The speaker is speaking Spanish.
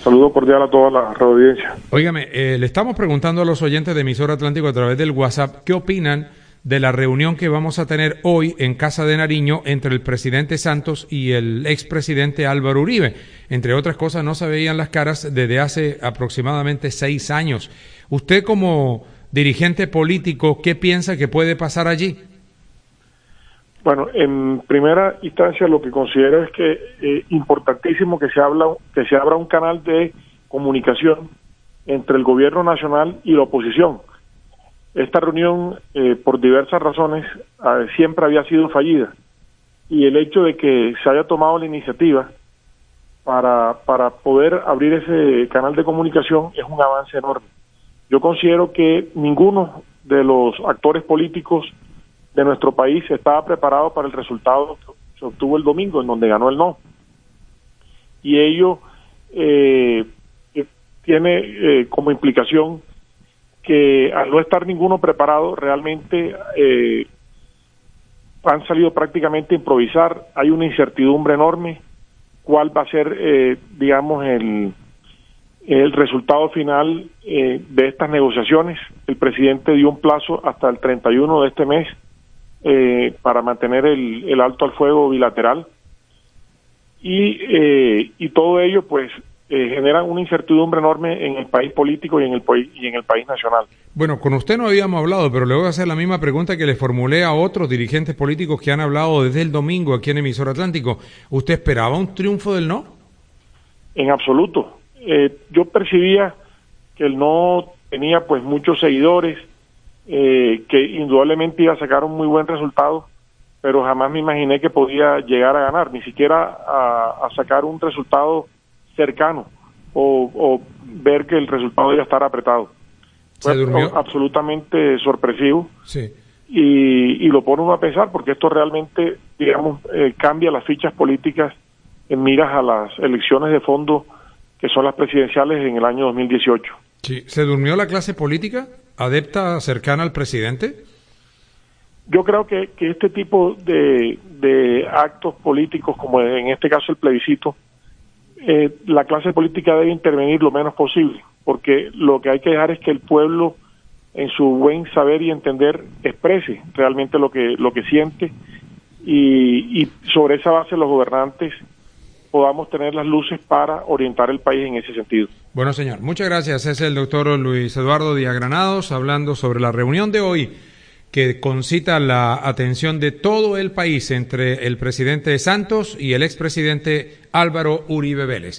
Saludo cordial a toda la audiencia. Óigame, le estamos preguntando a los oyentes de Emisora Atlántico a través del WhatsApp qué opinan de la reunión que vamos a tener hoy en Casa de Nariño entre el presidente Santos y el expresidente Álvaro Uribe. Entre otras cosas, no se veían las caras desde hace aproximadamente 6 años. Usted, como dirigente político, ¿qué piensa que puede pasar allí? Bueno, en primera instancia lo que considero es que es importantísimo que se abra un canal de comunicación entre el gobierno nacional y la oposición. Esta reunión, por diversas razones, siempre había sido fallida, y el hecho de que se haya tomado la iniciativa para poder abrir ese canal de comunicación es un avance enorme. Yo considero que ninguno de los actores políticos de nuestro país estaba preparado para el resultado que se obtuvo el domingo, en donde ganó el no. Y ello tiene como implicación que al no estar ninguno preparado, realmente han salido prácticamente a improvisar. Hay una incertidumbre enorme cuál va a ser, digamos, el resultado final de estas negociaciones. El presidente dio un plazo hasta el 31 de este mes para mantener el alto al fuego bilateral, y todo ello pues genera una incertidumbre enorme en el país político y en el país nacional. Bueno, con usted no habíamos hablado, pero le voy a hacer la misma pregunta que le formulé a otros dirigentes políticos que han hablado desde el domingo aquí en Emisora Atlántico. ¿Usted esperaba un triunfo del no? En absoluto. Yo percibía que el no tenía pues muchos seguidores, que indudablemente iba a sacar un muy buen resultado, pero jamás me imaginé que podía llegar a ganar, ni siquiera a sacar un resultado cercano o ver que el resultado iba a estar apretado. Fue absolutamente sorpresivo. Sí. Y lo pone uno a pensar, porque esto realmente, digamos, cambia las fichas políticas en miras a las elecciones de fondo, que son las presidenciales en el año 2018. Sí. ¿Se durmió la clase política adepta cercana al presidente? Yo creo que este tipo de actos políticos, como en este caso el plebiscito, la clase política debe intervenir lo menos posible, porque lo que hay que dejar es que el pueblo, en su buen saber y entender, exprese realmente lo que siente, y sobre esa base los gobernantes podamos tener las luces para orientar el país en ese sentido. Bueno, señor, muchas gracias. Es el doctor Luis Eduardo Díaz Granados hablando sobre la reunión de hoy, que concita la atención de todo el país entre el presidente Santos y el expresidente Álvaro Uribe Vélez.